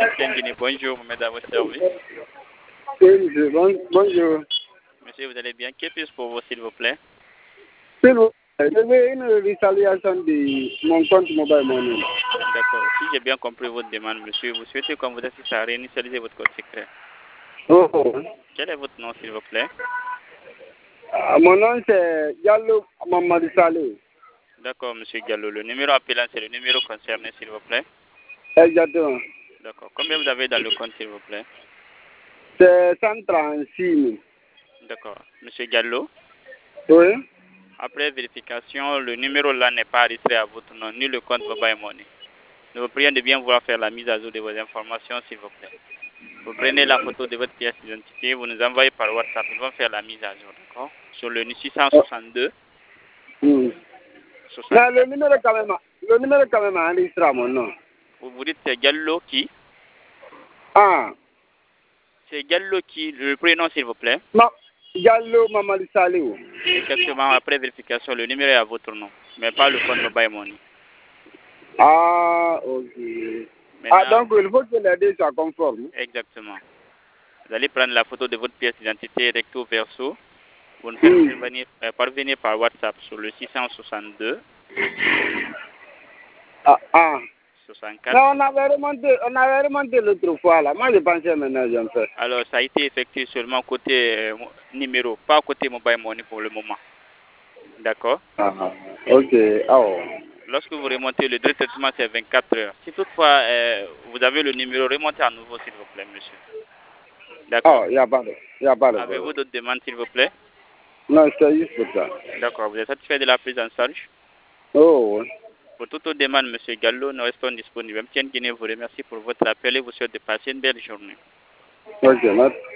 Etienne Guinée, bonjour, vous m'aidez à votre service. Oui, monsieur, bonjour. Monsieur, vous allez bien? Que puis-je pour vous, s'il vous plaît? S'il vous plaît, je veux une résiliation de mon compte mobile money. D'accord. Si j'ai bien compris votre demande, monsieur, vous souhaitez qu'on vous assiste à réinitialiser votre code secret. Oh, oh. Quel est votre nom, s'il vous plaît? Mon nom c'est Diallo Mamadou Saleh. D'accord, monsieur Gallo. Le numéro appelant, c'est le numéro concerné, s'il vous plaît. Exactement. D'accord. Combien vous avez dans le compte, s'il vous plaît? C'est 136 000. D'accord. Monsieur Gallo, Oui. après vérification, le numéro là n'est pas enregistré à votre nom, ni le compte Mobile Money. Nous vous prions de bien vouloir faire la mise à jour de vos informations, s'il vous plaît. Vous prenez la photo de votre pièce d'identité, vous nous envoyez par WhatsApp, nous allons faire la mise à jour, d'accord? Sur le 662 Mm. 64. Mais le numéro quand même enregistré à mon nom. Vous dites c'est Gallo qui? Ah, C'est Gallo qui, le prénom, s'il vous plaît. Diallo Mamadou Saleh. Exactement, après vérification, le numéro est à votre nom, mais pas le compte Mobile Money. Ah, ok. Ah, Maintenant, donc il faut que les deux soient conformes. exactement. Vous allez prendre la photo de votre pièce d'identité recto verso. Vous nous faites parvenir par WhatsApp sur le 662 Ah. 64. Non, on avait remonté l'autre fois là. Moi je pensais maintenant j'en fais. Alors, ça a été effectué seulement côté numéro, pas côté Mobile Money pour le moment. D'accord? Ah, ok. Oh. Lorsque vous remontez, le délai de traitement, c'est 24 heures. Si toutefois, vous avez le numéro, remontez à nouveau, s'il vous plaît, monsieur. D'accord? Oh, il n'y a pas de problème. Avez-vous d'autres demandes, s'il vous plaît? Non, c'est juste pour ça. D'accord. Vous êtes satisfait de la prise en charge? Oh, oui. Pour toute autre demande, monsieur Gallo, nous restons disponibles. Etienne Guinée vous remercie pour votre appel et vous souhaite de passer une belle journée. Ok, merci.